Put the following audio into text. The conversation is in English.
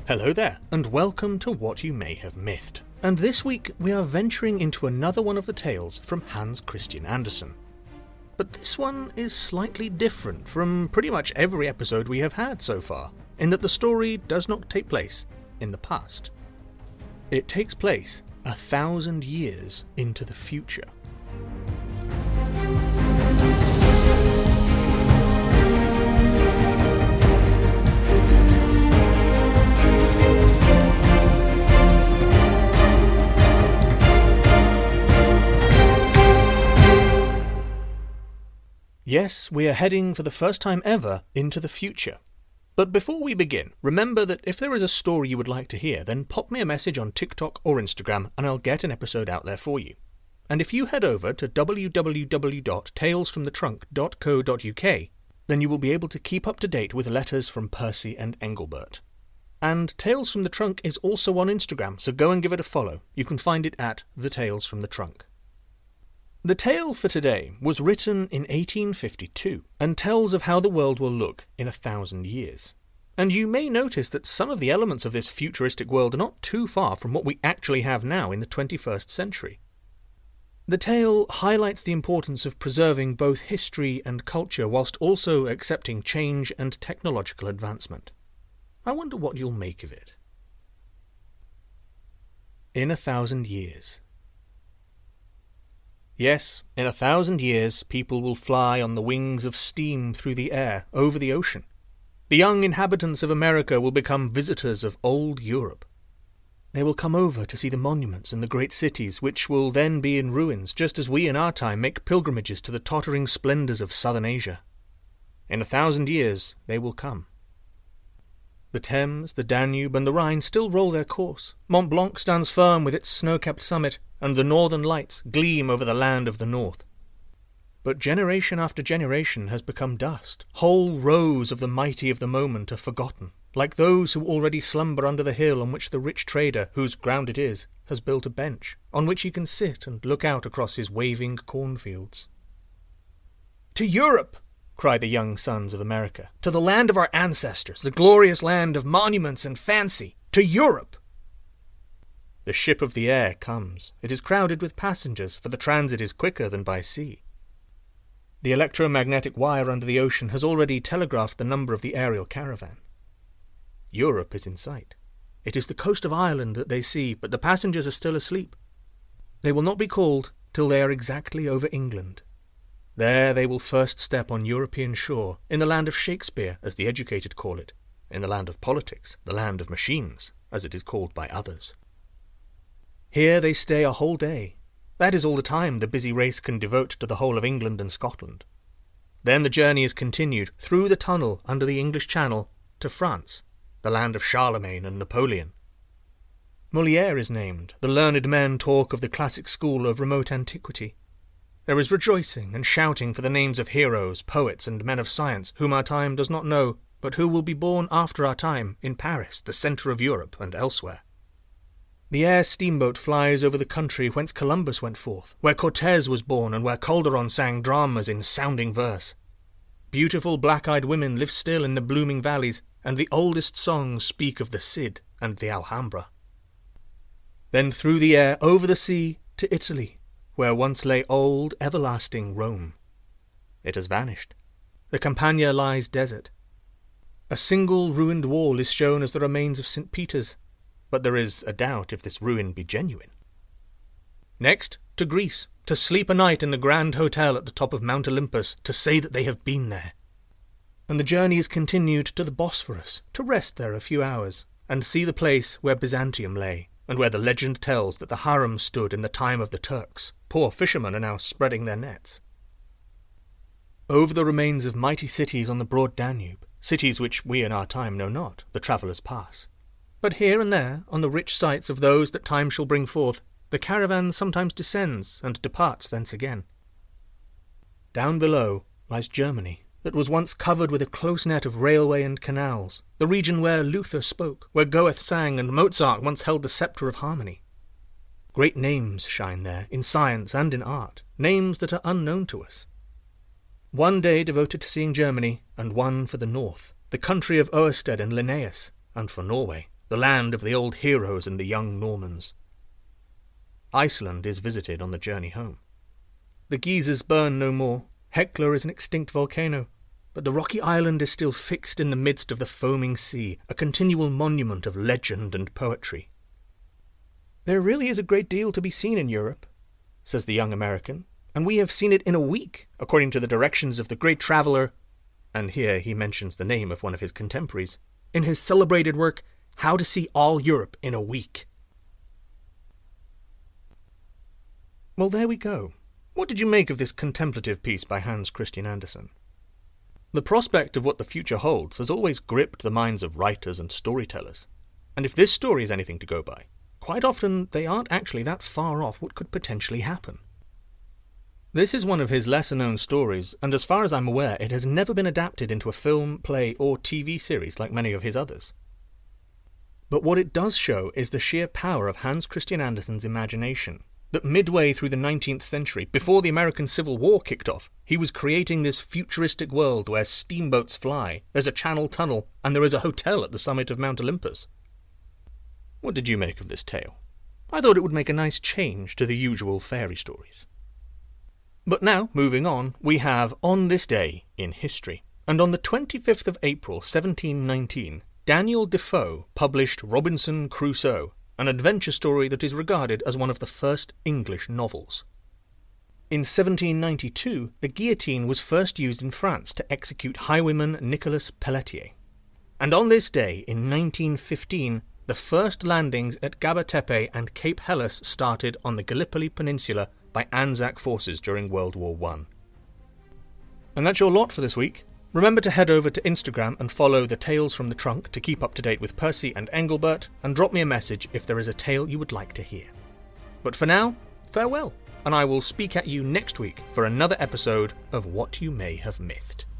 Hello there, and welcome to What You May Have Missed. And this week we are venturing into another one of the tales from Hans Christian Andersen. But this one is slightly different from pretty much every episode we have had so far, in that the story does not take place in the past. It takes place 1,000 years into the future. Yes, we are heading for the first time ever into the future. But before we begin, remember that if there is a story you would like to hear, then pop me a message on TikTok or Instagram and I'll get an episode out there for you. And if you head over to www.talesfromthetrunk.co.uk, then you will be able to keep up to date with letters from Percy and Engelbert. And Tales from the Trunk is also on Instagram, so go and give it a follow. You can find it at The Tales from the Trunk. The tale for today was written in 1852 and tells of how the world will look in 1,000 years. And you may notice that some of the elements of this futuristic world are not too far from what we actually have now in the 21st century. The tale highlights the importance of preserving both history and culture whilst also accepting change and technological advancement. I wonder what you'll make of it. In 1,000 years. Yes, in 1,000 years, people will fly on the wings of steam through the air, over the ocean. The young inhabitants of America will become visitors of old Europe. They will come over to see the monuments in the great cities, which will then be in ruins, just as we in our time make pilgrimages to the tottering splendours of southern Asia. In 1,000 years, they will come. The Thames, the Danube, and the Rhine still roll their course. Mont Blanc stands firm with its snow-capped summit, and the northern lights gleam over the land of the north. But generation after generation has become dust. Whole rows of the mighty of the moment are forgotten, like those who already slumber under the hill on which the rich trader, whose ground it is, has built a bench, on which he can sit and look out across his waving cornfields. "To Europe!" cry the young sons of America. "To the land of our ancestors, the glorious land of monuments and fancy! To Europe!" The ship of the air comes. It is crowded with passengers, for the transit is quicker than by sea. The electromagnetic wire under the ocean has already telegraphed the number of the aerial caravan. Europe is in sight. It is the coast of Ireland that they see, but the passengers are still asleep. They will not be called till they are exactly over England. There they will first step on European shore, in the land of Shakespeare, as the educated call it, in the land of politics, the land of machines, as it is called by others. Here they stay a whole day. That is all the time the busy race can devote to the whole of England and Scotland. Then the journey is continued through the tunnel under the English Channel to France, the land of Charlemagne and Napoleon. Molière is named. The learned men talk of the classic school of remote antiquity. There is rejoicing and shouting for the names of heroes, poets, and men of science whom our time does not know, but who will be born after our time in Paris, the centre of Europe, and elsewhere. The air steamboat flies over the country whence Columbus went forth, where Cortez was born and where Calderon sang dramas in sounding verse. Beautiful black-eyed women live still in the blooming valleys, and the oldest songs speak of the Cid and the Alhambra. Then through the air, over the sea, to Italy, where once lay old, everlasting Rome. It has vanished. The Campagna lies desert. A single ruined wall is shown as the remains of St. Peter's, but there is a doubt if this ruin be genuine. Next, to Greece, to sleep a night in the Grand Hotel at the top of Mount Olympus, to say that they have been there. And the journey is continued to the Bosphorus, to rest there a few hours, and see the place where Byzantium lay, and where the legend tells that the harem stood in the time of the Turks. Poor fishermen are now spreading their nets. Over the remains of mighty cities on the broad Danube, cities which we in our time know not, the travellers pass. But here and there, on the rich sites of those that time shall bring forth, the caravan sometimes descends and departs thence again. Down below lies Germany, that was once covered with a close net of railway and canals, the region where Luther spoke, where Goethe sang, and Mozart once held the sceptre of harmony. Great names shine there, in science and in art, names that are unknown to us. One day devoted to seeing Germany, and one for the north, the country of Oersted and Linnaeus, and for Norway, the land of the old heroes and the young Normans. Iceland is visited on the journey home. The geysers burn no more, Hekla is an extinct volcano, but the rocky island is still fixed in the midst of the foaming sea, a continual monument of legend and poetry. "There really is a great deal to be seen in Europe," says the young American, "and we have seen it in a week, according to the directions of the great traveller," and here he mentions the name of one of his contemporaries, in his celebrated work, How to See All Europe in a Week. Well, there we go. What did you make of this contemplative piece by Hans Christian Andersen? The prospect of what the future holds has always gripped the minds of writers and storytellers, and if this story is anything to go by, quite often they aren't actually that far off what could potentially happen. This is one of his lesser-known stories, and as far as I'm aware, it has never been adapted into a film, play, or TV series like many of his others. But what it does show is the sheer power of Hans Christian Andersen's imagination, that midway through the 19th century, before the American Civil War kicked off, he was creating this futuristic world where steamboats fly, there's a channel tunnel, and there is a hotel at the summit of Mount Olympus. What did you make of this tale? I thought it would make a nice change to the usual fairy stories. But now, moving on, we have On This Day in History, and on the 25th of April 1719, Daniel Defoe published Robinson Crusoe, an adventure story that is regarded as one of the first English novels. In 1792, the guillotine was first used in France to execute highwayman Nicolas Pelletier. And on this day, in 1915, the first landings at Gaba Tepe and Cape Helles started on the Gallipoli Peninsula by Anzac forces during World War I. And that's your lot for this week. Remember to head over to Instagram and follow the Tales from the Trunk to keep up to date with Percy and Engelbert, and drop me a message if there is a tale you would like to hear. But for now, farewell, and I will speak at you next week for another episode of What You May Have Mythed.